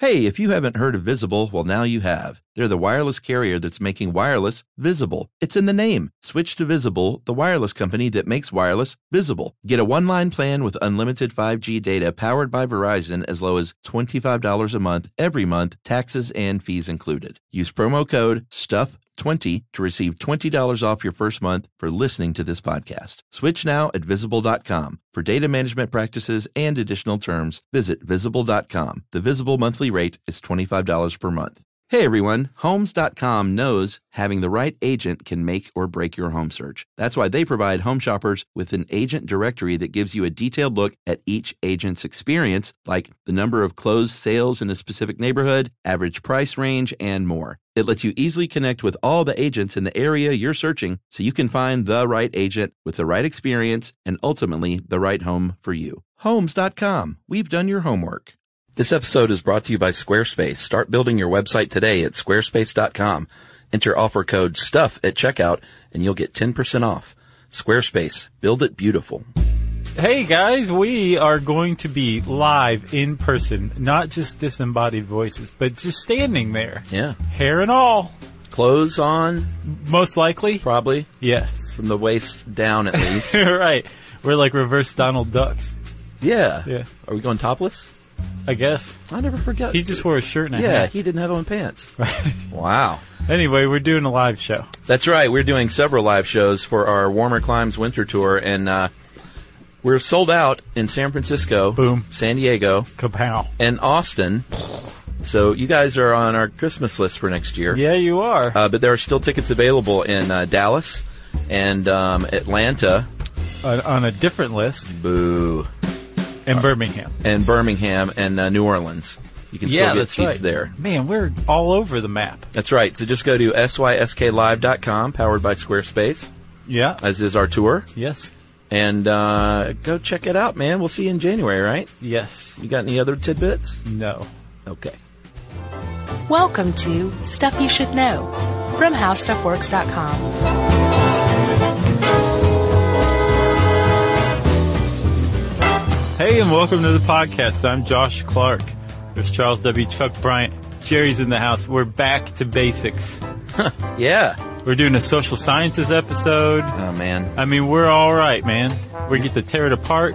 Hey, if you haven't heard of Visible, well, now you have. They're the wireless carrier that's making wireless visible. It's in the name. Switch to Visible, the wireless company that makes wireless visible. Get a one-line plan with unlimited 5G data powered by Verizon as low as $25 a month every month, taxes and fees included. Use promo code STUFF20 to receive $20 off your first month for listening to this podcast. Switch now at Visible.com. For data management practices and additional terms, visit Visible.com. The Visible monthly rate is $25 per month. Hey everyone, Homes.com knows having the right agent can make or break your home search. That's why they provide home shoppers with an agent directory that gives you a detailed look at each agent's experience, like the number of closed sales in a specific neighborhood, average price range, and more. It lets you easily connect with all the agents in the area you're searching so you can find the right agent with the right experience and ultimately the right home for you. Homes.com. We've done your homework. This episode is brought to you by Squarespace. Start building your website today at squarespace.com. Enter offer code STUFF at checkout and you'll get 10% off. Squarespace. Build it beautiful. Hey guys, we are going to be live in person, not just disembodied voices, but just standing there. Yeah. Hair and all. Clothes on? Most likely. Probably. Yes. From the waist down at least. Right. We're like reverse Donald Ducks. Yeah. Yeah. Are we going topless? I guess. I never forget. He just wore a shirt and a hat. Yeah, he didn't have on pants. Right. Wow. Anyway, we're doing a live show. That's right. We're doing several live shows for our Warmer Climes Winter Tour, and we're sold out in San Francisco, Boom, San Diego, kapow, and Austin. So you guys are on our Christmas list for next year. Yeah, you are. But there are still tickets available in Dallas and Atlanta. On a different list. Boo. And Birmingham. And Birmingham and New Orleans. You can still get seats there. Man, we're all over the map. That's right. So just go to sysklive.com, powered by Squarespace. Yeah. As is our tour. Yes. And go check it out, man. We'll see you in January, right? Yes. You got any other tidbits? No. Okay. Welcome to Stuff You Should Know from HowStuffWorks.com. Hey, and welcome to the podcast. I'm Josh Clark. There's Charles W. Chuck Bryant. Jerry's in the house. We're back to basics. Yeah. We're doing a social sciences episode. Oh, man. I mean, we're all right, man. We get to tear it apart.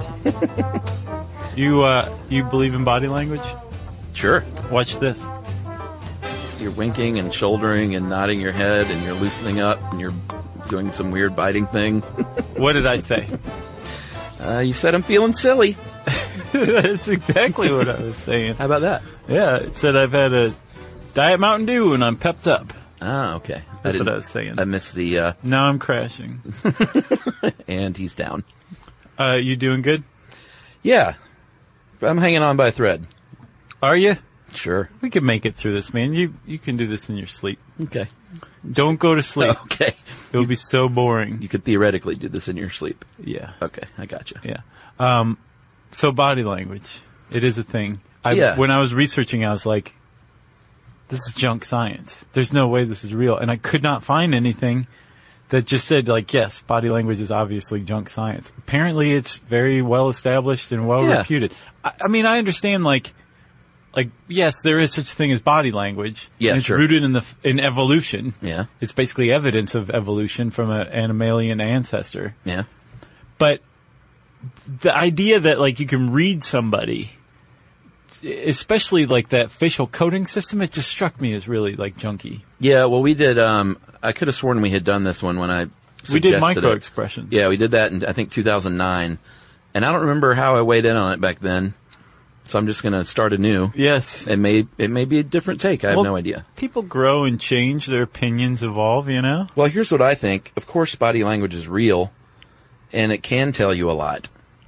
You believe in body language? Sure. Watch this. You're winking and shouldering and nodding your head, and you're loosening up, and you're doing some weird biting thing. What did I say? You said I'm feeling silly. That's exactly what I was saying. How about that? Yeah, it said I've had a Diet Mountain Dew and I'm pepped up. Ah, okay. That's what I was saying. I missed the... Now I'm crashing. And he's down. You doing good? Yeah. I'm hanging on by a thread. Are you? Sure. We can make it through this, man. You can do this in your sleep. Okay. Don't go to sleep. Okay. It'll be so boring. You could theoretically do this in your sleep. Yeah. Okay, I gotcha. Yeah. So body language. It is a thing. Yeah. When I was researching, I was like, this is junk science. There's no way this is real. And I could not find anything that just said, like, yes, body language is obviously junk science. Apparently it's very well established and well reputed. I mean, I understand, like, yes, there is such a thing as body language. Yeah, and it's sure. rooted in evolution. Yeah. It's basically evidence of evolution from an mammalian ancestor. Yeah. But the idea that, like, you can read somebody, especially, like, that facial coding system, it just struck me as really, like, junky. Yeah, well, we did, I could have sworn we had done this one when I suggested We did micro it. expressions. Yeah, we did that in, I think, 2009. And I don't remember how I weighed in on it back then. So I'm just going to start anew. Yes. It may be a different take. I have no idea. People grow and change. Their opinions evolve, you know? Well, here's what I think. Of course, body language is real, and it can tell you a lot.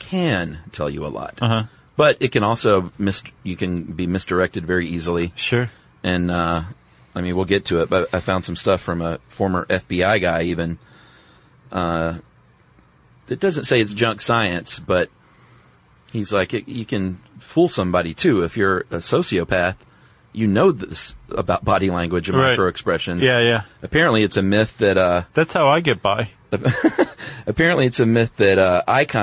Uh-huh. But it can also, you can be misdirected very easily. Sure. And, I mean, we'll get to it, but I found some stuff from a former FBI guy even, that doesn't say it's junk science, but he's like, you can fool somebody too. If you're a sociopath, you know this about body language and micro expressions. Yeah, yeah. Apparently it's a myth that, That's how I get by. apparently it's a myth that,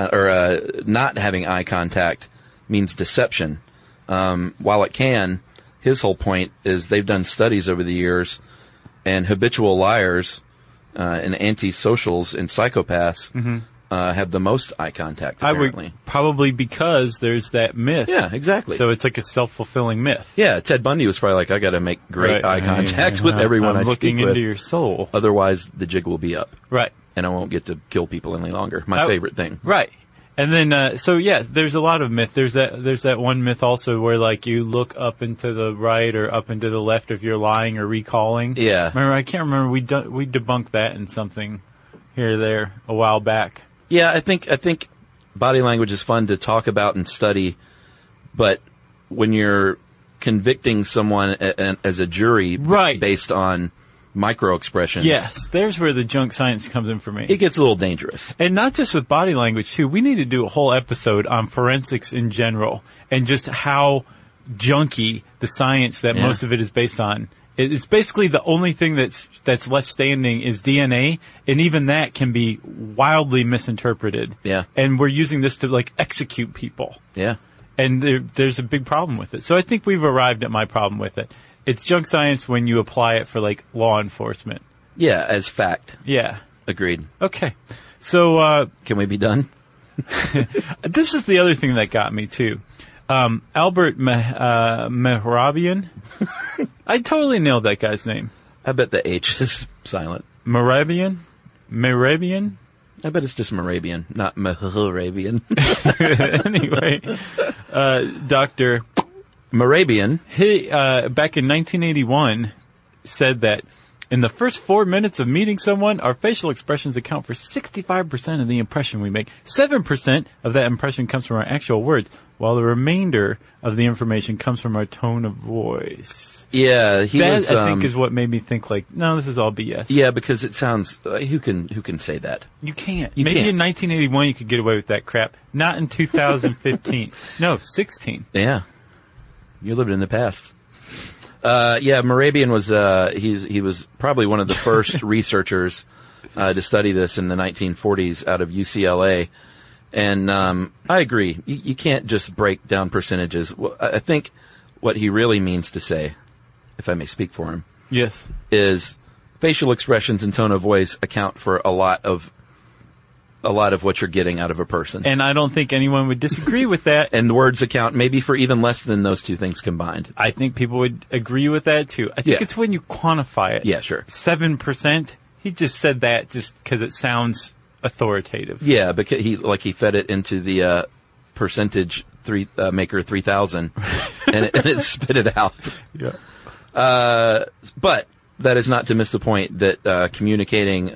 not having eye contact means deception. While it can, his whole point is they've done studies over the years, and habitual liars and antisocials and psychopaths have the most eye contact, apparently. I would probably because there's that myth. Yeah, exactly. So it's like a self-fulfilling myth. Yeah, Ted Bundy was probably like, I got to make great eye contact with everyone I speak with. Looking into your soul. Otherwise, the jig will be up. Right. And I won't get to kill people any longer. My favorite thing. Right. And then, so yeah, there's a lot of myth. There's that one myth also where like you look up and to the right or up and to the left if you're lying or recalling. Yeah. Remember, I can't remember. We debunked that in something here or there a while back. Yeah, I think body language is fun to talk about and study, but when you're convicting someone as a jury based on micro expressions. Yes, there's where the junk science comes in for me. It gets a little dangerous. And not just with body language, too. We need to do a whole episode on forensics in general and just how junky the science that most of it is based on. It's basically the only thing that's left standing is DNA, and even that can be wildly misinterpreted. Yeah. And we're using this to, like, execute people. Yeah. And there's a big problem with it. So I think we've arrived at my problem with it. It's junk science when you apply it for, like, law enforcement. Yeah, as fact. Yeah. Agreed. Okay. So, can we be done? This is the other thing that got me, too. Albert Mehrabian. I totally nailed that guy's name. I bet the H is silent. Mehrabian? I bet it's just Morabian, not Mehrabian. Anyway, Dr. Morabian. He, back in 1981, said that in the first 4 minutes of meeting someone, our facial expressions account for 65% of the impression we make. 7% of that impression comes from our actual words, while the remainder of the information comes from our tone of voice. Yeah, I think, is what made me think, like, no, this is all BS. Yeah, because it sounds, who can say that? You can't. You Maybe can't. in 1981 you could get away with that crap. Not in 2015. No, 16. Yeah. You lived in the past. Yeah, Morabian was, he was probably one of the first researchers, to study this in the 1940s out of UCLA. And, I agree. You can't just break down percentages. Well, I think what he really means to say, if I may speak for him. Yes. Is facial expressions and tone of voice account for a lot of what you're getting out of a person. And I don't think anyone would disagree with that. And the words account maybe for even less than those two things combined. I think people would agree with that too. I think it's when you quantify it. Yeah, sure. 7%. He just said that just because it sounds authoritative. Yeah, because he fed it into the percentage maker 3000 and it spit it out. Yeah. But that is not to miss the point that communicating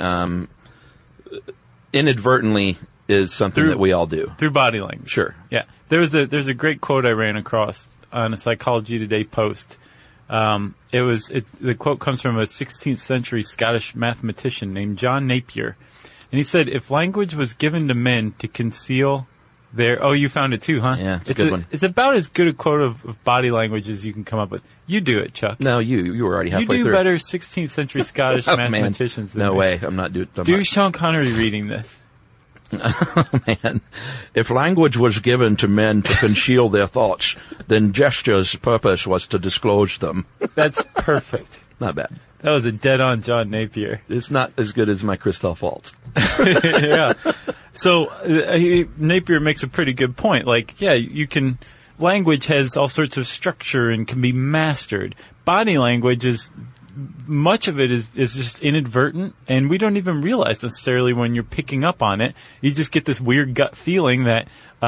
inadvertently is something that we all do. Through body language. Sure. Yeah. There's a great quote I ran across on a Psychology Today post. The quote comes from a 16th century Scottish mathematician named John Napier. And he said, if language was given to men to conceal their... Oh, you found it too, huh? Yeah, it's a good one. It's about as good a quote of body language as you can come up with. You do it, Chuck. No, you were already halfway through. You do better 16th century Scottish mathematicians than No me. way. I'm not doing... Do Sean Connery reading this. Oh, man. If language was given to men to conceal their thoughts, then gesture's purpose was to disclose them. That's perfect. Not bad. That was a dead-on John Napier. It's not as good as my Christoph Waltz. Yeah. So Napier makes a pretty good point. Like, yeah, language has all sorts of structure and can be mastered. Body language much of it is just inadvertent, and we don't even realize necessarily when you're picking up on it. You just get this weird gut feeling that,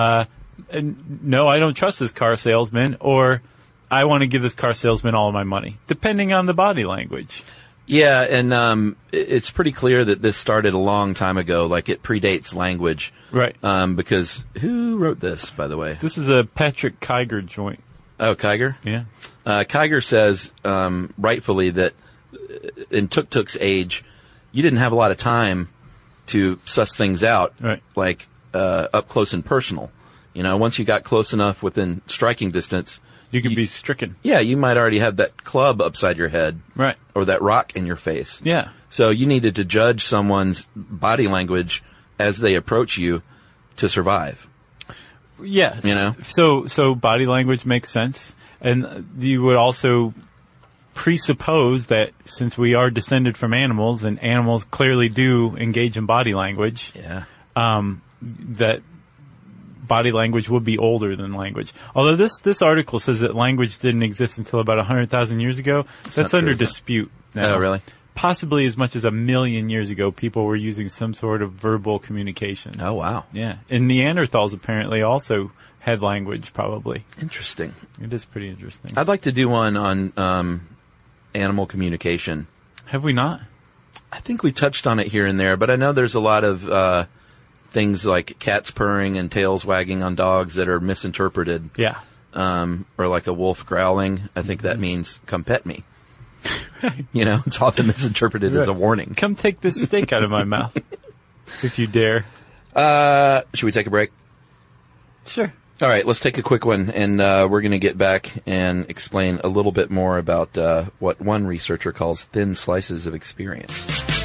no, I don't trust this car salesman, or I want to give this car salesman all of my money, depending on the body language. Yeah, and it's pretty clear that this started a long time ago. Like, it predates language. Right. Because who wrote this, by the way? This is a Patrick Kiger joint. Oh, Kiger? Yeah. Kiger says, rightfully, that in Tuk-Tuk's age, you didn't have a lot of time to suss things out, right. like up close and personal. You know, once you got close enough within striking distance, you could be stricken. Yeah, you might already have that club upside your head. Right. Or that rock in your face. Yeah. So you needed to judge someone's body language as they approach you to survive. Yes. You know? So body language makes sense. And you would also presuppose that since we are descended from animals, and animals clearly do engage in body language, that body language would be older than language. Although this article says that language didn't exist until about 100,000 years ago. That's under dispute now. Oh, really? Possibly as much as 1 million years ago, people were using some sort of verbal communication. Oh, wow. Yeah. And Neanderthals apparently also had language, probably. Interesting. It is pretty interesting. I'd like to do one on animal communication. Have we not? I think we touched on it here and there, but I know there's a lot of things like cats purring and tails wagging on dogs that are misinterpreted. Yeah. Or like a wolf growling. I think that means, come pet me. It's often misinterpreted as a warning. Come take this steak out of my mouth, if you dare. Should we take a break? Sure. All right, let's take a quick one, and we're going to get back and explain a little bit more about what one researcher calls thin slices of experience.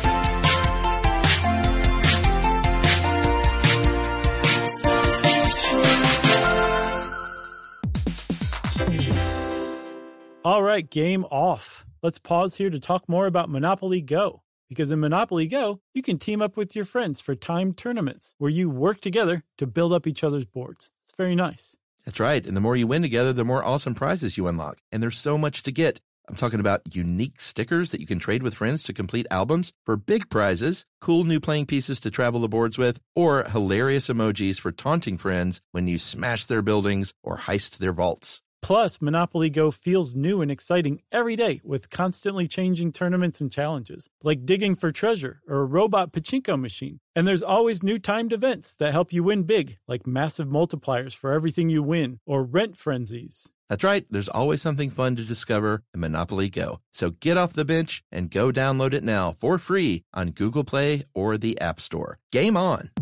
All right, game off. Let's pause here to talk more about Monopoly Go. Because in Monopoly Go, you can team up with your friends for timed tournaments where you work together to build up each other's boards. It's very nice. That's right. And the more you win together, the more awesome prizes you unlock. And there's so much to get. I'm talking about unique stickers that you can trade with friends to complete albums for big prizes, cool new playing pieces to travel the boards with, or hilarious emojis for taunting friends when you smash their buildings or heist their vaults. Plus, Monopoly Go feels new and exciting every day with constantly changing tournaments and challenges, like digging for treasure or a robot pachinko machine. And there's always new timed events that help you win big, like massive multipliers for everything you win or rent frenzies. That's right. There's always something fun to discover in Monopoly Go. So get off the bench and go download it now for free on Google Play or the App Store. Game on!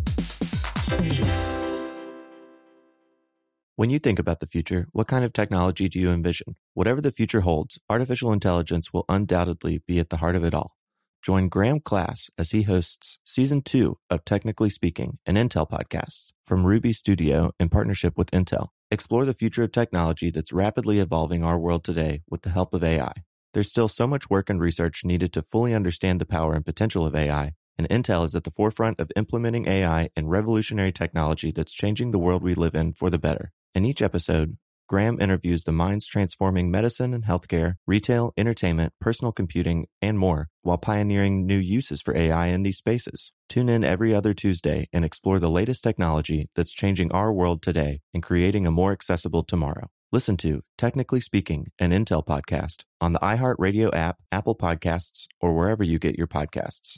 When you think about the future, what kind of technology do you envision? Whatever the future holds, artificial intelligence will undoubtedly be at the heart of it all. Join Graham Class as he hosts Season 2 of Technically Speaking, an Intel podcast from Ruby Studio in partnership with Intel. Explore the future of technology that's rapidly evolving our world today with the help of AI. There's still so much work and research needed to fully understand the power and potential of AI, and Intel is at the forefront of implementing AI and revolutionary technology that's changing the world we live in for the better. In each episode, Graham interviews the minds transforming medicine and healthcare, retail, entertainment, personal computing, and more, while pioneering new uses for AI in these spaces. Tune in every other Tuesday and explore the latest technology that's changing our world today and creating a more accessible tomorrow. Listen to Technically Speaking, an Intel podcast on the iHeartRadio app, Apple Podcasts, or wherever you get your podcasts.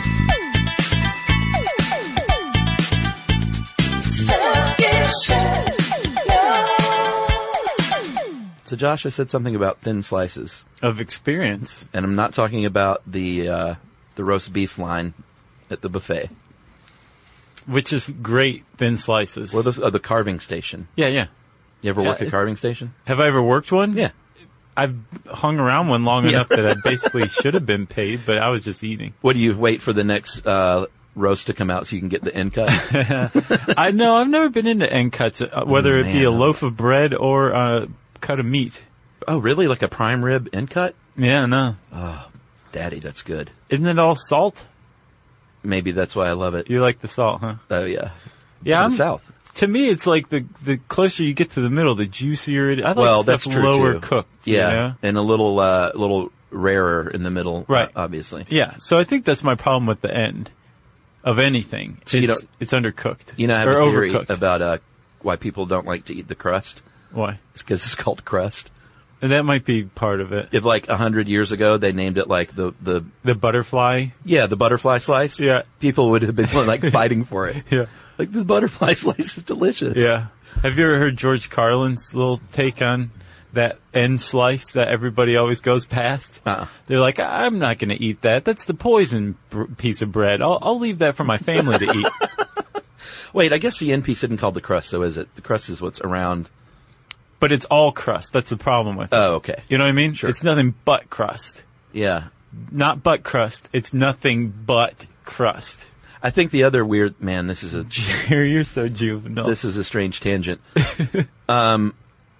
So Josh, I said something about thin slices of experience, and I'm not talking about the roast beef line at the buffet, which is great thin slices. or the carving station. Yeah. You ever work a carving station? Have I ever worked one? Yeah. I've hung around one long enough that I basically should have been paid, but I was just eating. What do you wait for the next roast to come out so you can get the end cut? I know I've never been into end cuts, whether it be a loaf of bread or a cut of meat. Oh, really? Like a prime rib end cut? Yeah, no. Oh, Daddy, that's good. Isn't it all salt? Maybe that's why I love it. You like the salt, huh? Oh, yeah. Yeah, the South. To me, it's like the closer you get to the middle, the juicier it is. I like stuff that's true lower too. cooked. Yeah, you know? and a little rarer in the middle, right? Obviously. Yeah. So I think that's my problem with the end of anything. So it's undercooked. I have or a theory overcooked. about why people don't like to eat the crust. Why? It's because it's called crust. And that might be part of it. If 100 years ago they named it like the butterfly. Yeah, the butterfly slice. Yeah. People would have been fighting for it. Yeah. Like, the butterfly slice is delicious. Yeah. Have you ever heard George Carlin's little take on that end slice that everybody always goes past? They're like, I'm not going to eat that. That's the poison piece of bread. I'll leave that for my family to eat. Wait, I guess the end piece isn't called the crust, though, is it? The crust is what's around. But it's all crust. That's the problem with it. Oh, okay. You know what I mean? Sure. It's nothing but crust. Yeah. Not but crust. It's nothing but crust. I think the other weird, man, this is You're so juvenile. This is a strange tangent.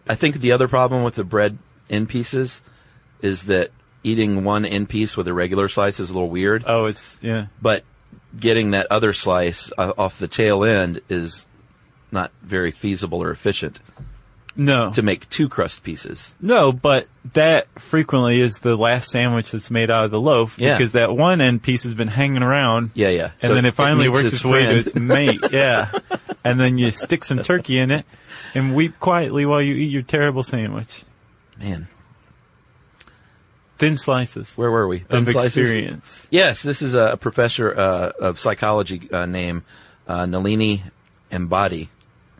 I think the other problem with the bread end pieces is that eating one end piece with a regular slice is a little weird. Oh, But getting that other slice off the tail end is not very feasible or efficient. No. To make 2 crust pieces. No, but that frequently is the last sandwich that's made out of the loaf because that one end piece has been hanging around. Yeah, yeah. And then it finally works its way to its mate. Yeah. And then you stick some turkey in it and weep quietly while you eat your terrible sandwich. Man. Thin slices. Where were we? Thin of slices? Experience. Yes, this is a professor of psychology named Nalini Ambady.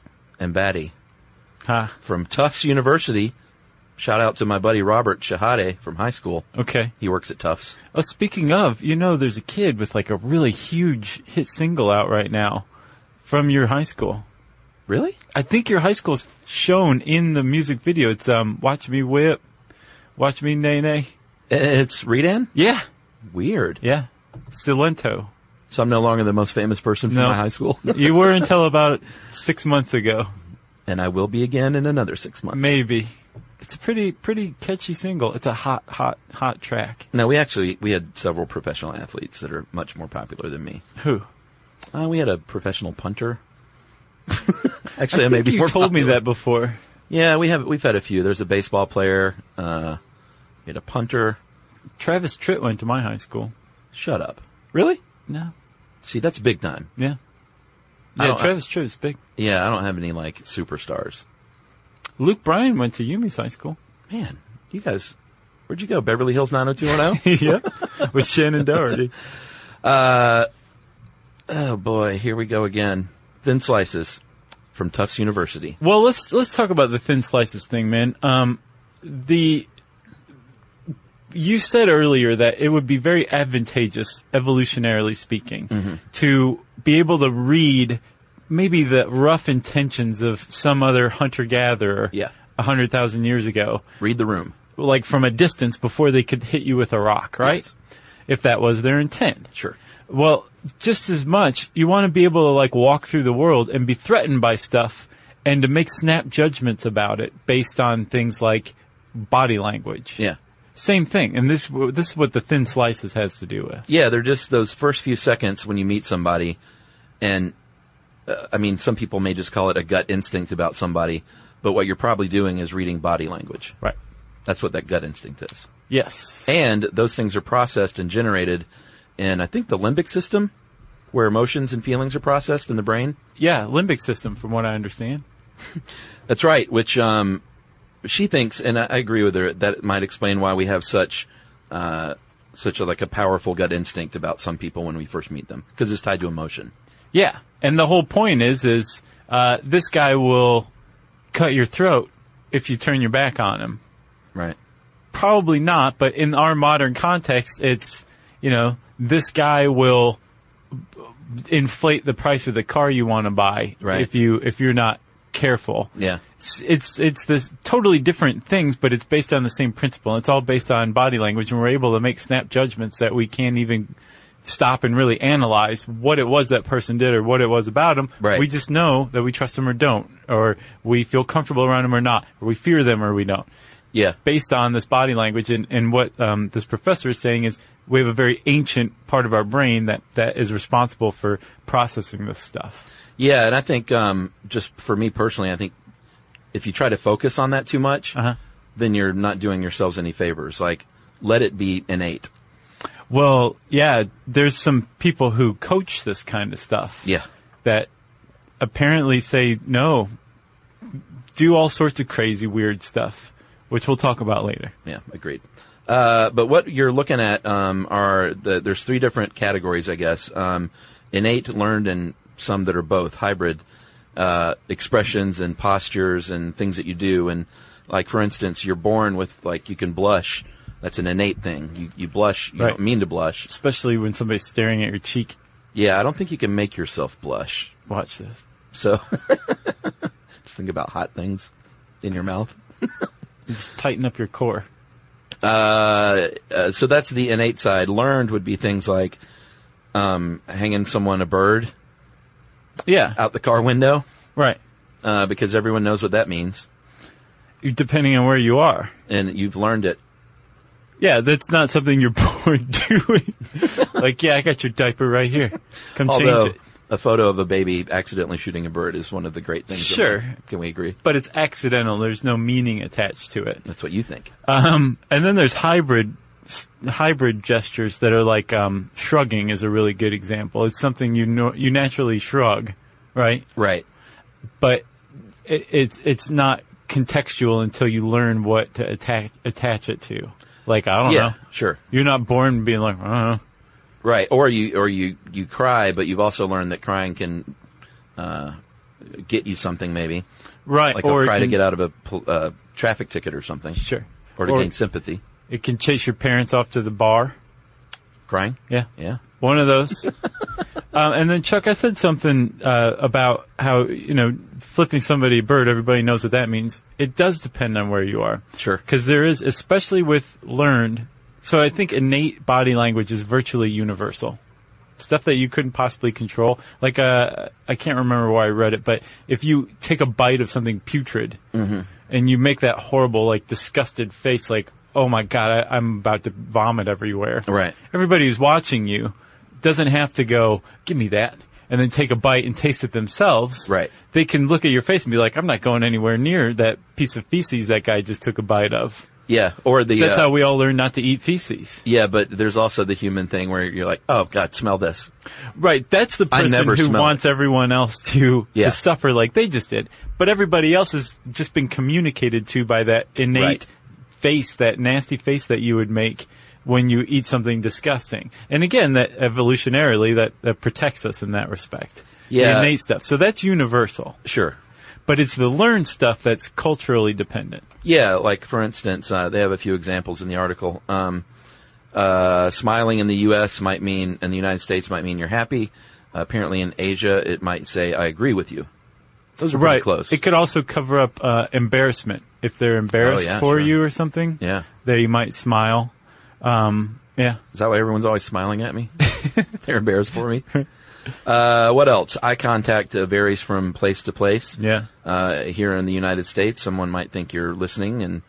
From Tufts University. Shout out to my buddy Robert Shahade from high school. Okay. He works at Tufts. Oh, speaking of, there's a kid with like a really huge hit single out right now from your high school. Really? I think your high school's shown in the music video. It's Watch Me Whip, Watch Me Nay Nay. It's Redan? Yeah. Weird. Yeah. Silento. So I'm no longer the most famous person from my high school? You were until about 6 months ago. And I will be again in another 6 months. Maybe. It's a pretty catchy single. It's a hot track. No, we had several professional athletes that are much more popular than me. Who? We had a professional punter. Actually, I think you told popular. me that before. Yeah, we've had a few. There's a baseball player. We had a punter. Travis Tritt went to my high school. Shut up. Really? No. See, that's big time. Yeah. Yeah, Travis Tritt is big. Yeah, I don't have any, superstars. Luke Bryan went to Yumi's high school. Man, you guys, where'd you go? Beverly Hills 90210? Yeah, with Shannon Doherty. Oh, boy, here we go again. Thin slices from Tufts University. Well, let's talk about the thin slices thing, man. You said earlier that it would be very advantageous, evolutionarily speaking, to be able to read maybe the rough intentions of some other hunter-gatherer 100,000 years ago. Read the room. Like from a distance before they could hit you with a rock, right? Yes. If that was their intent. Sure. Well, just as much, you want to be able to walk through the world and be threatened by stuff and to make snap judgments about it based on things like body language. Yeah. Same thing. And this is what the thin slices has to do with. Yeah, they're just those first few seconds when you meet somebody. And, some people may just call it a gut instinct about somebody. But what you're probably doing is reading body language. Right. That's what that gut instinct is. Yes. And those things are processed and generated in, I think, the limbic system, where emotions and feelings are processed in the brain. Yeah, limbic system, from what I understand. That's right, which she thinks, and I agree with her, that it might explain why we have such a powerful gut instinct about some people when we first meet them, because it's tied to emotion. Yeah, and the whole point is this guy will cut your throat if you turn your back on him. Right. Probably not, but in our modern context, it's, this guy will inflate the price of the car you want to buy if you're not careful. Yeah. It's this totally different things, but it's based on the same principle. It's all based on body language, and we're able to make snap judgments that we can't even stop and really analyze what it was that person did or what it was about them. Right. We just know that we trust them or don't, or we feel comfortable around them or not, or we fear them or we don't. Yeah. Based on this body language, and what this professor is saying is we have a very ancient part of our brain that is responsible for processing this stuff. Yeah, and I think, just for me personally, I think if you try to focus on that too much, then you're not doing yourselves any favors. Let it be innate. Well, yeah, there's some people who coach this kind of stuff. Yeah. That apparently say, no, do all sorts of crazy, weird stuff, which we'll talk about later. Yeah, agreed. But what you're looking at there's 3 different categories, I guess. Innate, learned, and some that are both hybrid expressions and postures and things that you do. And for instance, you're born with you can blush. That's an innate thing. You blush. You don't mean to blush, especially when somebody's staring at your cheek. Yeah, I don't think you can make yourself blush. Watch this. So just think about hot things in your mouth. Just tighten up your core. So that's the innate side. Learned would be things like hanging someone a bird. Yeah. Out the car window. Right. Because everyone knows what that means. Depending on where you are. And you've learned it. Yeah, that's not something you're born doing. Like, yeah, I got your diaper right here. Come Although, change it. a photo of a baby accidentally shooting a bird is one of the great things. Sure. Can we agree? But it's accidental. There's no meaning attached to it. That's what you think. And then there's hybrid gestures that are like, shrugging is a really good example. It's something you naturally shrug, right? Right. But it's not contextual until you learn what to attach it to. Like, I don't know. Sure. You're not born being like, I don't know. Right. Or you cry, but you've also learned that crying can, get you something maybe. Right. Like or I'll cry to get out of a traffic ticket or something. Sure. Or to gain sympathy. It can chase your parents off to the bar. Crying? Yeah. Yeah. One of those. And then, Chuck, I said something about how, flipping somebody a bird, everybody knows what that means. It does depend on where you are. Sure. Because there is, especially with learned, so I think innate body language is virtually universal. Stuff that you couldn't possibly control. Like, I can't remember where I read it, but if you take a bite of something putrid, and you make that horrible, like, disgusted face, like, oh my God, I'm about to vomit everywhere. Right. Everybody who's watching you doesn't have to go, give me that, and then take a bite and taste it themselves. Right. They can look at your face and be like, I'm not going anywhere near that piece of feces that guy just took a bite of. Yeah. Or That's how we all learn not to eat feces. Yeah, but there's also the human thing where you're like, oh God, smell this. Right. That's the person who wants everyone else to suffer like they just did. But everybody else has just been communicated to by that innate face, that nasty face that you would make when you eat something disgusting. And again, that evolutionarily, that protects us in that respect. Yeah. The innate stuff. So that's universal. Sure. But it's the learned stuff that's culturally dependent. Yeah, like, for instance, they have a few examples in the article. Smiling in the U.S. might mean, in the United States might mean you're happy. Apparently in Asia, it might say, I agree with you. Those are pretty close. It could also cover up embarrassment. If they're embarrassed for you or something, they might smile. Yeah. Is that why everyone's always smiling at me? They're embarrassed for me. What else? Eye contact varies from place to place. Yeah. Here in the United States, someone might think you're listening and,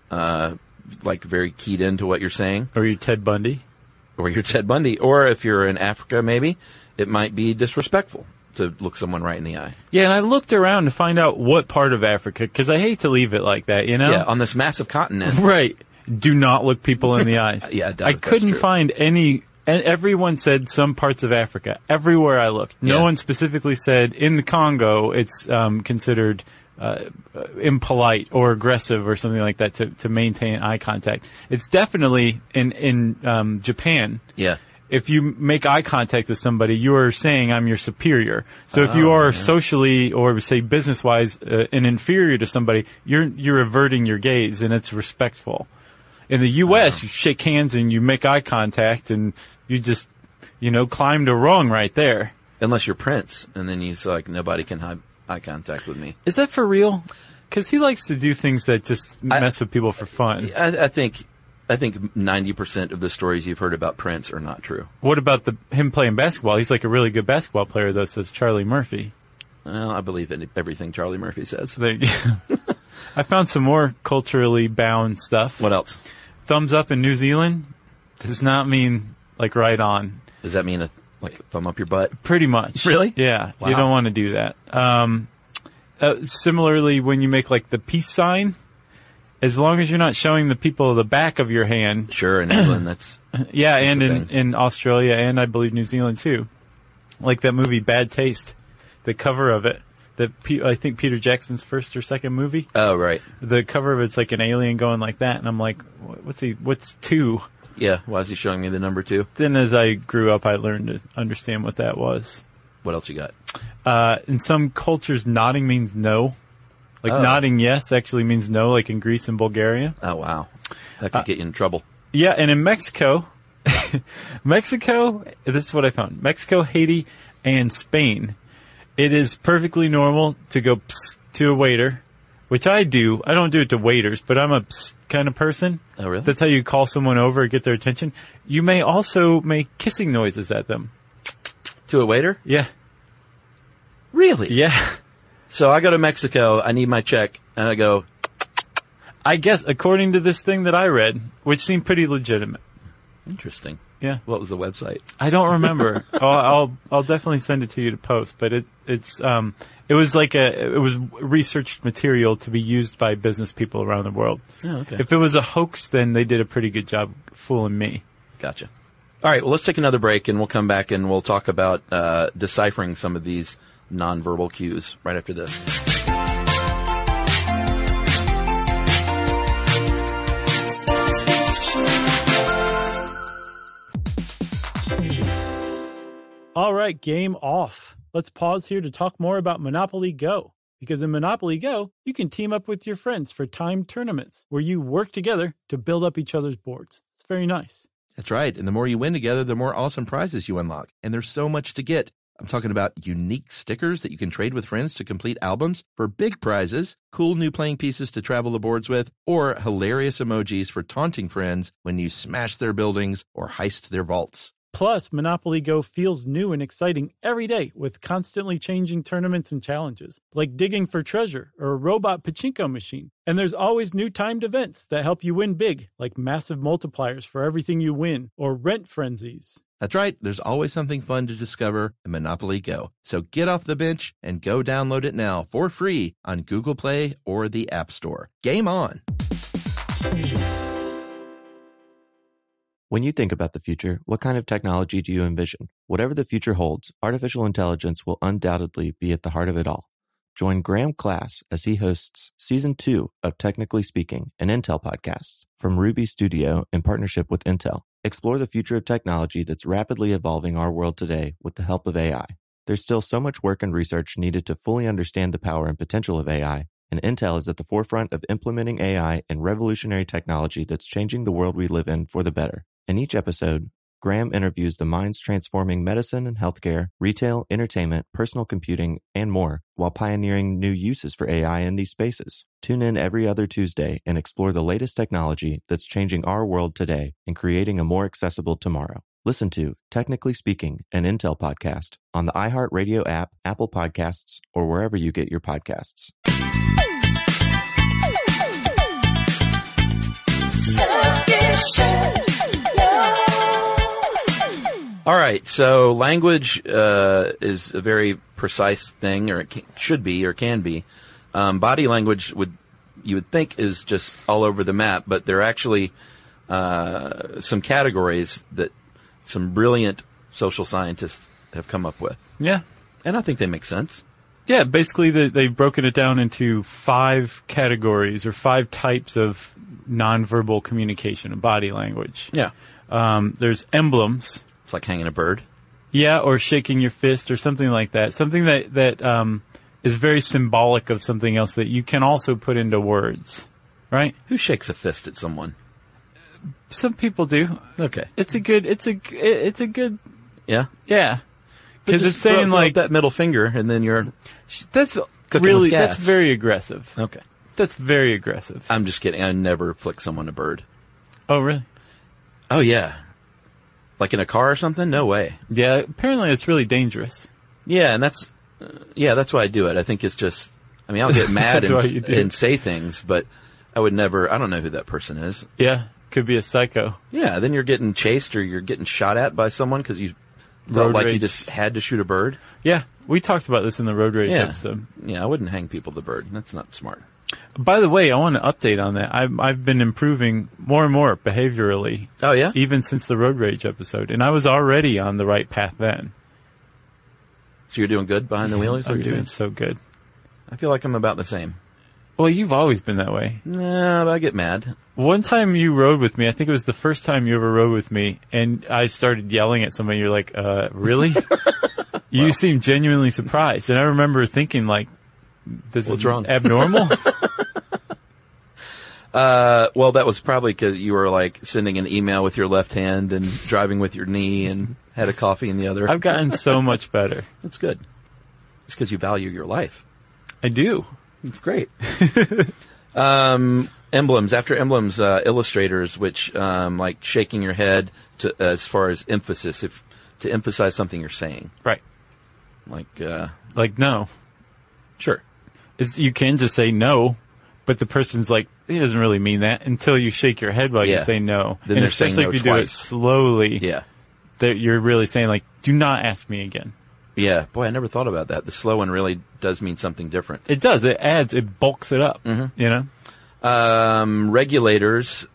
like, very keyed into what you're saying. Or you're Ted Bundy. Or you're Ted Bundy. Or if you're in Africa, maybe, it might be disrespectful to look someone right in the eye. Yeah, and I looked around to find out what part of Africa, because I hate to leave it like that, Yeah, on this massive continent. Right. Do not look people in the eyes. I couldn't find any, and everyone said some parts of Africa. Everywhere I looked. No one specifically said, in the Congo, it's considered impolite or aggressive or something like that to maintain eye contact. It's definitely in Japan. Yeah. If you make eye contact with somebody, you are saying I'm your superior. So if you are socially or say business-wise an inferior to somebody, you're averting your gaze and it's respectful. In the U.S., you shake hands and you make eye contact and you just, climbed a rung right there. Unless you're Prince, and then you say, like, nobody can have eye contact with me. Is that for real? Because he likes to do things that just mess with people for fun. I think 90% of the stories you've heard about Prince are not true. What about him playing basketball? He's like a really good basketball player, though, says Charlie Murphy. Well, I believe in everything Charlie Murphy says. There you go. I found some more culturally bound stuff. What else? Thumbs up in New Zealand does not mean, like, right on. Does that mean thumb up your butt? Pretty much. Really? Yeah. Wow. You don't want to do that. Similarly, when you make, like, the peace sign, as long as you're not showing the people the back of your hand. Sure, in England, that's yeah, and in Australia, and I believe New Zealand, too. Like that movie, Bad Taste. The cover of it. I think Peter Jackson's first or second movie. Oh, right. The cover of it's like an alien going like that, and I'm like, what's 2? Yeah, why is he showing me the number 2? Then as I grew up, I learned to understand what that was. What else you got? In some cultures, nodding means no. Like nodding yes actually means no, like in Greece and Bulgaria. Oh, wow. That could get you in trouble. Yeah, and in Mexico, this is what I found. Mexico, Haiti, and Spain. It is perfectly normal to go psst to a waiter, which I do. I don't do it to waiters, but I'm a psst kind of person. Oh, really? That's how you call someone over and get their attention. You may also make kissing noises at them. To a waiter? Yeah. Really? Yeah. So I go to Mexico, I need my check, and I go, I guess, according to this thing that I read, which seemed pretty legitimate. Interesting. Yeah. What was the website? I don't remember. I'll definitely send it to you to post, but it was researched material to be used by business people around the world. Oh, okay. If it was a hoax, then they did a pretty good job fooling me. Gotcha. All right, well, let's take another break, and we'll come back and we'll talk about deciphering some of these nonverbal cues right after this. All right, game off. Let's pause here to talk more about Monopoly Go. Because in Monopoly Go, you can team up with your friends for timed tournaments where you work together to build up each other's boards. It's very nice. That's right. And the more you win together, the more awesome prizes you unlock. And there's so much to get. I'm talking about unique stickers that you can trade with friends to complete albums for big prizes, cool new playing pieces to travel the boards with, or hilarious emojis for taunting friends when you smash their buildings or heist their vaults. Plus, Monopoly Go feels new and exciting every day with constantly changing tournaments and challenges, like digging for treasure or a robot pachinko machine. And there's always new timed events that help you win big, like massive multipliers for everything you win or rent frenzies. That's right. There's always something fun to discover in Monopoly Go. So get off the bench and go download it now for free on Google Play or the App Store. Game on! When you think about the future, what kind of technology do you envision? Whatever the future holds, artificial intelligence will undoubtedly be at the heart of it all. Join Graham Class as he hosts Season 2 of Technically Speaking, an Intel podcast from Ruby Studio in partnership with Intel. Explore the future of technology that's rapidly evolving our world today with the help of AI. There's still so much work and research needed to fully understand the power and potential of AI, and Intel is at the forefront of implementing AI and revolutionary technology that's changing the world we live in for the better. In each episode, Graham interviews the minds transforming medicine and healthcare, retail, entertainment, personal computing, and more, while pioneering new uses for AI in these spaces. Tune in every other Tuesday and explore the latest technology that's changing our world today and creating a more accessible tomorrow. Listen to Technically Speaking, an Intel podcast on the iHeartRadio app, Apple Podcasts, or wherever you get your podcasts. All right, so language is a very precise thing, or it should be, or can be. Body language you would think is just all over the map, but there are actually some categories that some brilliant social scientists have come up with. Yeah. And I think they make sense. Yeah, basically they've broken it down into 5 categories or 5 types of nonverbal communication of body language. Yeah. There's emblems. It's like hanging a bird. Yeah, or shaking your fist or something like that. Something that is very symbolic of something else that you can also put into words, right? Who shakes a fist at someone? Some people do. Okay. It's a good. Yeah? Yeah. Because it's saying throw like that middle finger and then you're that's cooking really with gas. that's very aggressive. Okay. That's very aggressive. I'm just kidding. I never flick someone a bird. Oh, really? Oh, yeah. Like in a car or something? No way. Yeah, apparently it's really dangerous. Yeah, and that's why I do it. I think it's just, I mean, I'll get mad and say things, but I would never, I don't know who that person is. Yeah, could be a psycho. Yeah, then you're getting chased or you're getting shot at by someone because you felt like you just had to shoot a bird. Yeah, we talked about this in the road rage episode. Yeah, I wouldn't hang people with a bird. That's not smart. By the way, I want to update on that. I've been improving more and more behaviorally. Oh, yeah? Even since the road rage episode. And I was already on the right path then. So you're doing good behind the wheel? I'm doing so good. I feel like I'm about the same. Well, you've always been that way. Nah, but I get mad. One time you rode with me, I think it was the first time you ever rode with me, and I started yelling at somebody. You're like, really? You seemed genuinely surprised. And I remember thinking, like, this is wrong? Abnormal? Well, that was probably because you were like sending an email with your left hand and driving with your knee and had a coffee in the other. I've gotten so much better. That's good. It's because you value your life. I do. It's great. Emblems. After emblems, illustrators, which like shaking your head to as far as emphasis, to emphasize something you're saying. Right. Like no. Sure. You can just say no, but the person's like, he doesn't really mean that until you shake your head while you say no. Then and they're saying especially no if you twice. do it slowly, Yeah. that you're really saying like, do not ask me again. Yeah. Boy, I never thought about that. The slow one really does mean something different. It does. It bulks it up, you know? Regulators,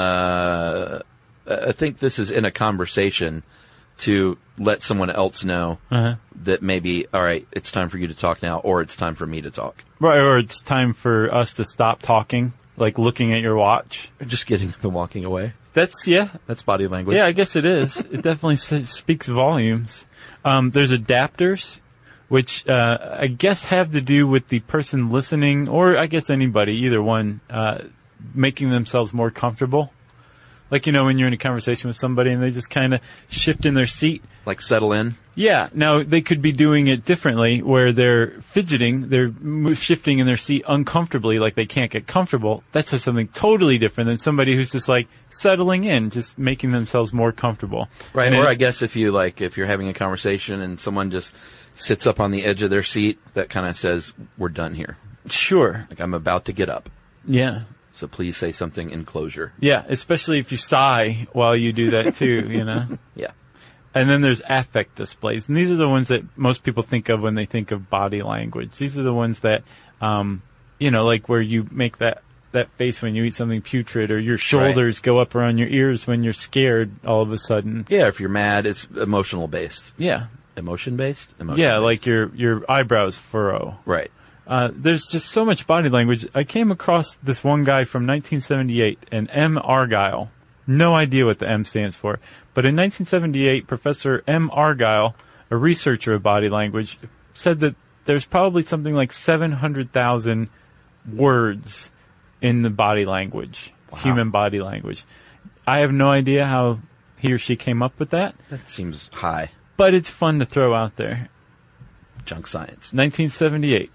I think this is in a conversation to let someone else know that maybe, all right, it's time for you to talk now, or it's time for me to talk. Right, or it's time for us to stop talking, like looking at your watch. Or just getting up and walking away. That's body language. Yeah, I guess it is. It definitely speaks volumes. There's adapters, which I guess have to do with the person listening, or I guess anybody, either one, making themselves more comfortable. Like, you know, when you're in a conversation with somebody and they just kind of shift in their seat. Like settle in? Yeah. Now, they could be doing it differently, where they're fidgeting, they're shifting in their seat uncomfortably, like they can't get comfortable. That says something totally different than somebody who's just like settling in, just making themselves more comfortable. Right. And Or I guess if you're having a conversation and someone just sits up on the edge of their seat, that kind of says, we're done here. Sure. Like, I'm about to get up. Yeah. So please say something in closure. Yeah, especially if you sigh while you do that too, you know? Yeah. And then there's affect displays. And these are the ones that most people think of when they think of body language. These are the ones that, you know, like where you make that face when you eat something putrid, or your shoulders go up around your ears when you're scared all of a sudden. Yeah, if you're mad, it's emotional based. Yeah. Emotion based? Yeah, like your eyebrows furrow. Right. There's just so much body language. I came across this one guy from 1978, an M. Argyle. No idea what the M stands for. But in 1978, Professor M. Argyle, a researcher of body language, said that there's probably something like 700,000 words in the body language, human body language. I have no idea how he or she came up with that. That seems high. But it's fun to throw out there. Junk science. 1978.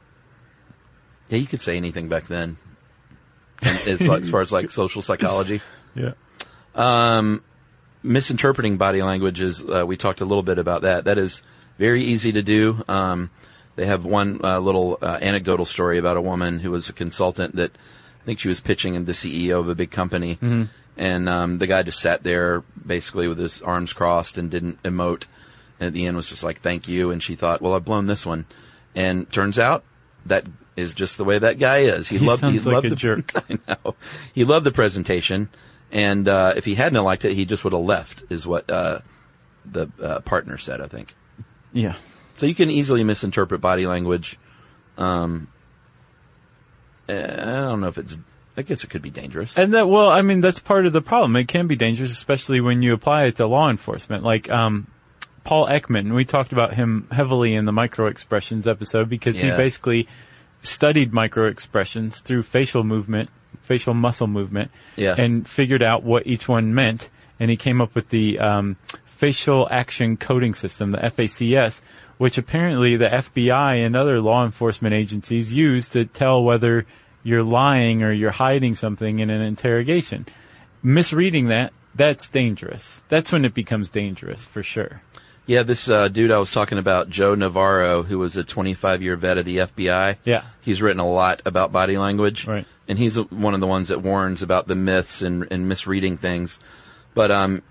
Yeah, you could say anything back then. As far as like social psychology. Yeah. Misinterpreting body language is, we talked a little bit about that. That is very easy to do. They have one little anecdotal story about a woman who was a consultant that I think she was pitching the CEO of a big company. Mm-hmm. And the guy just sat there basically with his arms crossed and didn't emote. And at the end was just like, thank you. And she thought, well, I've blown this one. And turns out that is just the way that guy is. He loved the jerk. I know. He loved the presentation. And if he hadn't liked it, he just would have left, is what the partner said, I think. Yeah. So you can easily misinterpret body language. I don't know if I guess it could be dangerous. And that's part of the problem. It can be dangerous, especially when you apply it to law enforcement. Like, Paul Ekman, we talked about him heavily in the microexpressions episode because he basically studied microexpressions through facial muscle movement, and figured out what each one meant. And he came up with the facial action coding system, the FACS, which apparently the FBI and other law enforcement agencies use to tell whether you're lying or you're hiding something in an interrogation. Misreading that's dangerous. That's when it becomes dangerous, for sure. Yeah, this dude I was talking about, Joe Navarro, who was a 25-year vet of the FBI. Yeah. He's written a lot about body language. Right. And he's one of the ones that warns about the myths and misreading things. But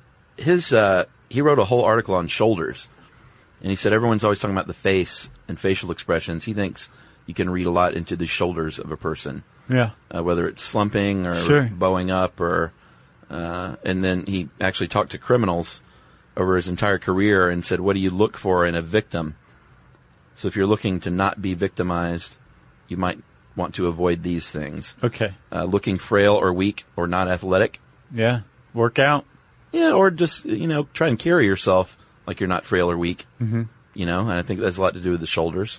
he wrote a whole article on shoulders. And he said everyone's always talking about the face and facial expressions. He thinks you can read a lot into the shoulders of a person. Yeah. Whether it's slumping or bowing up or and then he actually talked to criminals over his entire career and said, what do you look for in a victim? So if you're looking to not be victimized, you might want to avoid these things. Okay. Looking frail or weak or not athletic. Yeah. Work out. Yeah, or just, try and carry yourself like you're not frail or weak. Mm-hmm. And I think that's a lot to do with the shoulders.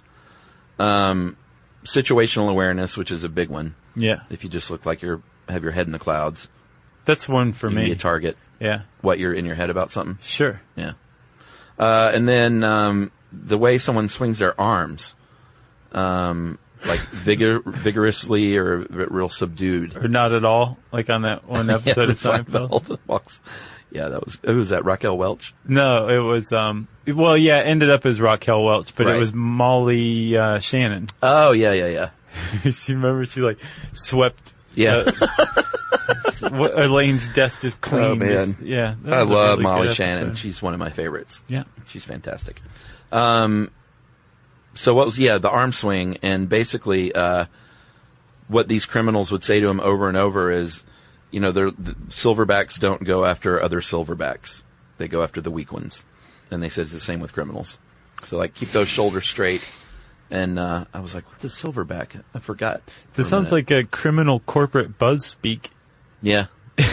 Situational awareness, which is a big one. Yeah. If you just look like have your head in the clouds. That's one for me. Be a target. Yeah. What, you're in your head about something? Sure. Yeah. And then, the way someone swings their arms, like vigorously or real subdued. Or not at all, like on that one episode of Seinfeld. Yeah, who was that, Raquel Welch? No, it was, it ended up as Raquel Welch, but it was Molly, Shannon. Oh, yeah. She like swept. Yeah. Elaine's desk just clean. Oh, man. Yeah. I love Molly Shannon. She's one of my favorites. Yeah. She's fantastic. So what was, the arm swing, and basically, what these criminals would say to him over and over is, the silverbacks don't go after other silverbacks. They go after the weak ones. And they said it's the same with criminals. So, like, keep those shoulders straight. And I was like, what's a silverback? I forgot. This sounds like a criminal corporate buzz speak. Yeah.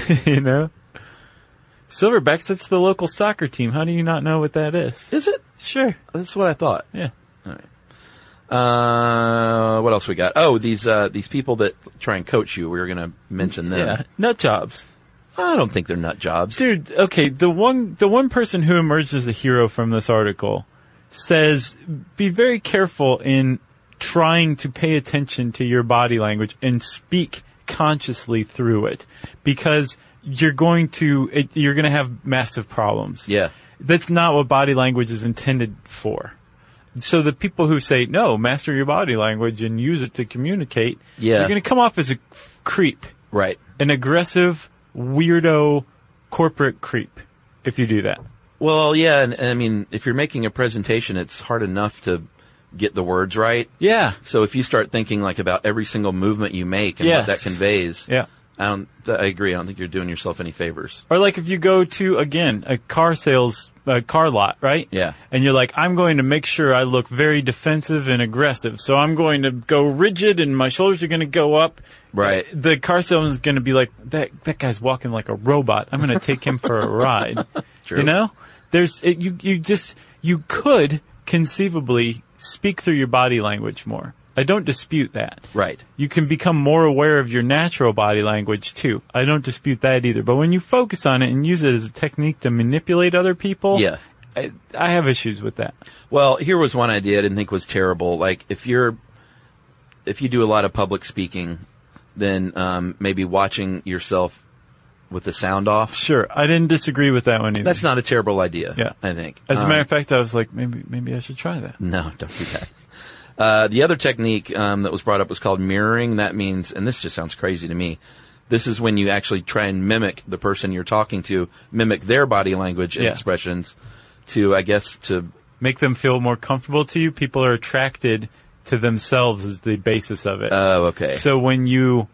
Silverbacks, that's the local soccer team. How do you not know what that is? Is it? Sure. That's what I thought. Yeah. All right. What else we got? Oh, these people that try and coach you. We were going to mention them. Yeah. Nut jobs. I don't think they're nut jobs. Dude, okay, the one person who emerged as a hero from this article says, be very careful in trying to pay attention to your body language and speak consciously through it, because you're going to have massive problems. Yeah. That's not what body language is intended for. So the people who say, no, master your body language and use it to communicate, you're going to come off as a creep. Right. An aggressive, weirdo, corporate creep if you do that. Well, yeah, and I mean, if you're making a presentation, it's hard enough to get the words right. Yeah. So if you start thinking like about every single movement you make and what that conveys, I agree. I don't think you're doing yourself any favors. Or like if you go to, again, a car lot, right? Yeah. And you're like, I'm going to make sure I look very defensive and aggressive. So I'm going to go rigid and my shoulders are going to go up. Right. The car salesman's going to be like, that guy's walking like a robot. I'm going to take him for a ride. True. You could conceivably speak through your body language more. I don't dispute that. Right. You can become more aware of your natural body language, too. I don't dispute that either. But when you focus on it and use it as a technique to manipulate other people, I have issues with that. Well, here was one idea I didn't think was terrible. Like, if you do a lot of public speaking, then maybe watching yourself with the sound off. Sure. I didn't disagree with that one either. That's not a terrible idea, I think. As a matter of fact, I was like, maybe I should try that. No, don't do that. The other technique that was brought up was called mirroring. That means, and this just sounds crazy to me, this is when you actually try and mimic the person you're talking to, mimic their body language and expressions to, I guess, to make them feel more comfortable to you. People are attracted to themselves as the basis of it. Oh, okay. So when you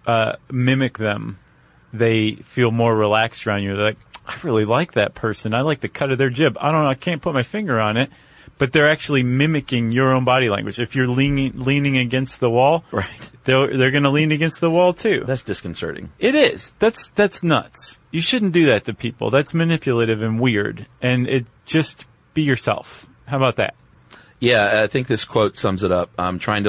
mimic them, they feel more relaxed around you. They're like, I really like that person. I like the cut of their jib. I can't put my finger on it. But they're actually mimicking your own body language. If you're leaning against the wall, right, they're going to lean against the wall too. That's disconcerting. It is. That's nuts. You shouldn't do that to people. That's manipulative and weird. And just be yourself. How about that? Yeah, I think this quote sums it up. Trying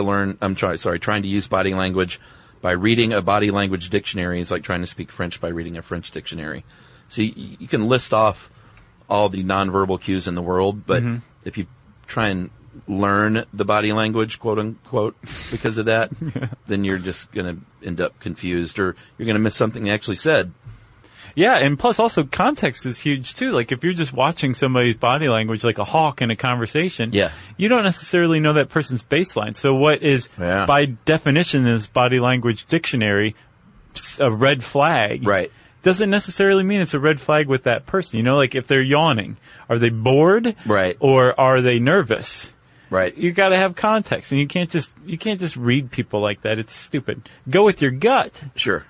to use body language by reading a body language dictionary is like trying to speak French by reading a French dictionary. So you can list off all the nonverbal cues in the world, but if you try and learn the body language, quote unquote, because of that, then you're just going to end up confused, or you're going to miss something they actually said. Yeah, and plus also context is huge too. Like if you're just watching somebody's body language like a hawk in a conversation, you don't necessarily know that person's baseline. So what is, by definition in this body language dictionary, a red flag, right, doesn't necessarily mean it's a red flag with that person. You know, like if they're yawning, are they bored? Right. Or are they nervous? Right. You gotta have context, and you can't just read people like that. It's stupid. Go with your gut. Sure.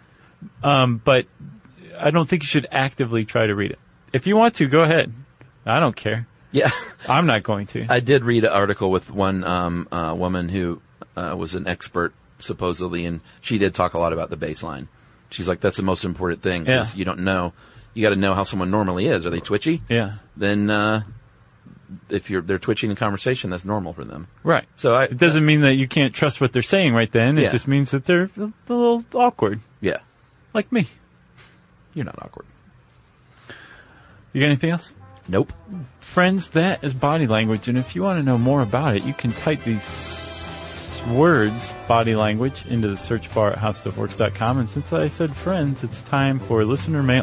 But I don't think you should actively try to read it. If you want to, go ahead. I don't care. Yeah. I'm not going to. I did read an article with one woman who was an expert, supposedly, and she did talk a lot about the baseline. She's like, that's the most important thing, because you don't know. You got to know how someone normally is. Are they twitchy? Yeah. Then if they're twitching in conversation, that's normal for them. Right. So it doesn't mean that you can't trust what they're saying right then. It just means that they're a little awkward. Yeah. Like me. You're not awkward. You got anything else? Nope. Friends, that is body language, and if you want to know more about it, you can type these words, body language, into the search bar at howstuffworks.com. And since I said friends, it's time for listener mail.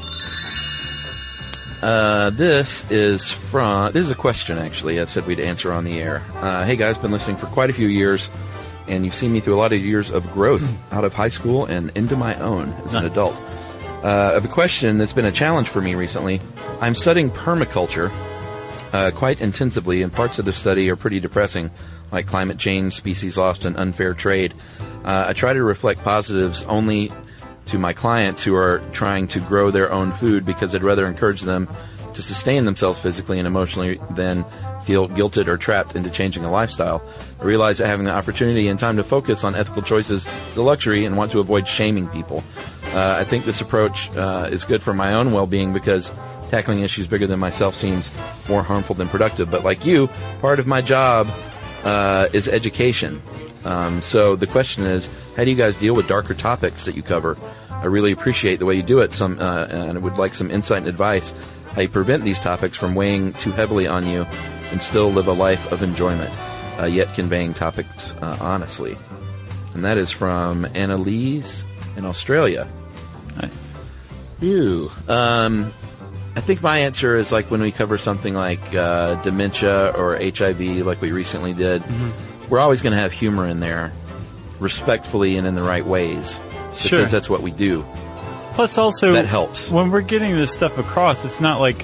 This is a question, actually. I said we'd answer on the air. Hey guys, been listening for quite a few years, and you've seen me through a lot of years of growth out of high school and into my own as an adult. A question that's been a challenge for me recently. I'm studying permaculture quite intensively, and parts of the study are pretty depressing, like climate change, species loss, and unfair trade. I try to reflect positives only to my clients who are trying to grow their own food, because I'd rather encourage them to sustain themselves physically and emotionally than feel guilted or trapped into changing a lifestyle. I realize that having the opportunity and time to focus on ethical choices is a luxury, and want to avoid shaming people. I think this approach is good for my own well-being, because tackling issues bigger than myself seems more harmful than productive. But like you, part of my job is education. So the question is, how do you guys deal with darker topics that you cover? I really appreciate the way you do it, and I would like some insight and advice how you prevent these topics from weighing too heavily on you and still live a life of enjoyment, yet conveying topics honestly. And that is from Annalise in Australia. Nice. Ew. I think my answer is like when we cover something like dementia or HIV, like we recently did, we're always going to have humor in there, respectfully and in the right ways, Sure. because that's what we do. Plus, also, That helps. when we're getting this stuff across, it's not like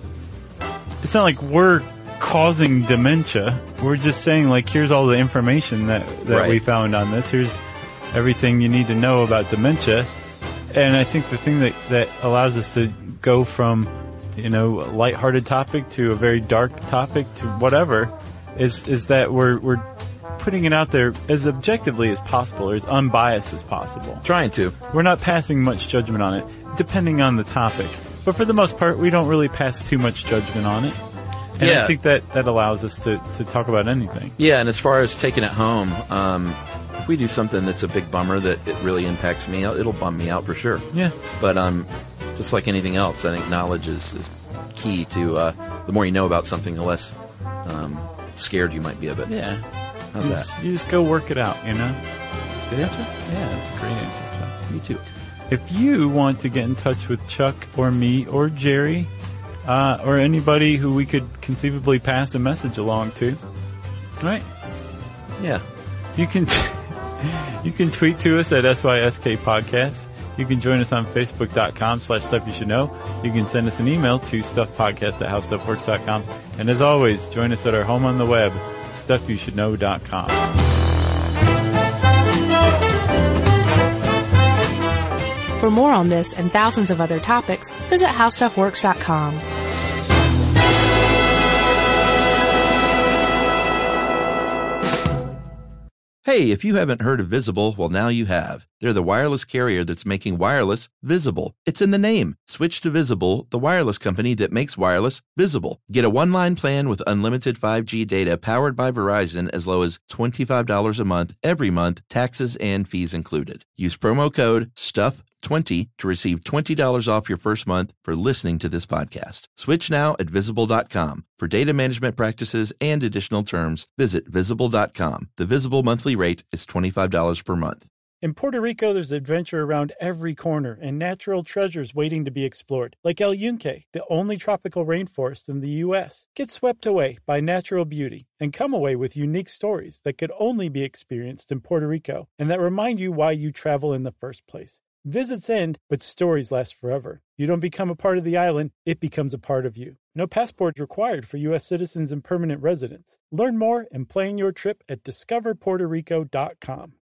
we're causing dementia. We're just saying, like, here's all the information that Right. we found on this. Here's everything you need to know about dementia. And I think the thing that allows us to go from, a lighthearted topic to a very dark topic to whatever is that we're putting it out there as objectively as possible, or as unbiased as possible. Trying to. We're not passing much judgment on it, depending on the topic. But for the most part, we don't really pass too much judgment on it. And Yeah. I think that allows us to talk about anything. Yeah, and as far as taking it home, if we do something that's a big bummer that it really impacts me, it'll bum me out for sure. Yeah. But just like anything else, I think knowledge is key to the more you know about something, the less scared you might be of it. Yeah. How's that? You just go work it out, Good answer? Yeah, that's a great answer, Chuck. Me too. If you want to get in touch with Chuck or me or Jerry, or anybody who we could conceivably pass a message along to, right? Yeah. You can you can tweet to us at SYSK Podcast. You can join us on Facebook.com/Stuff You Should Know. You can send us an email to StuffPodcast@HowStuffWorks.com. And as always, join us at our home on the web, StuffYouShouldKnow.com. For more on this and thousands of other topics, visit HowStuffWorks.com. Hey, if you haven't heard of Visible, well, now you have. They're the wireless carrier that's making wireless visible. It's in the name. Switch to Visible, the wireless company that makes wireless visible. Get a one-line plan with unlimited 5G data powered by Verizon as low as $25 a month, every month, taxes and fees included. Use promo code STUFF20 to receive $20 off your first month for listening to this podcast. Switch now at Visible.com. For data management practices and additional terms, visit Visible.com. The Visible monthly rate is $25 per month. In Puerto Rico, there's adventure around every corner and natural treasures waiting to be explored, like El Yunque, the only tropical rainforest in the U.S. Get swept away by natural beauty and come away with unique stories that could only be experienced in Puerto Rico and that remind you why you travel in the first place. Visits end, but stories last forever. You don't become a part of the island, it becomes a part of you. No passport required for U.S. citizens and permanent residents. Learn more and plan your trip at discoverpuertorico.com.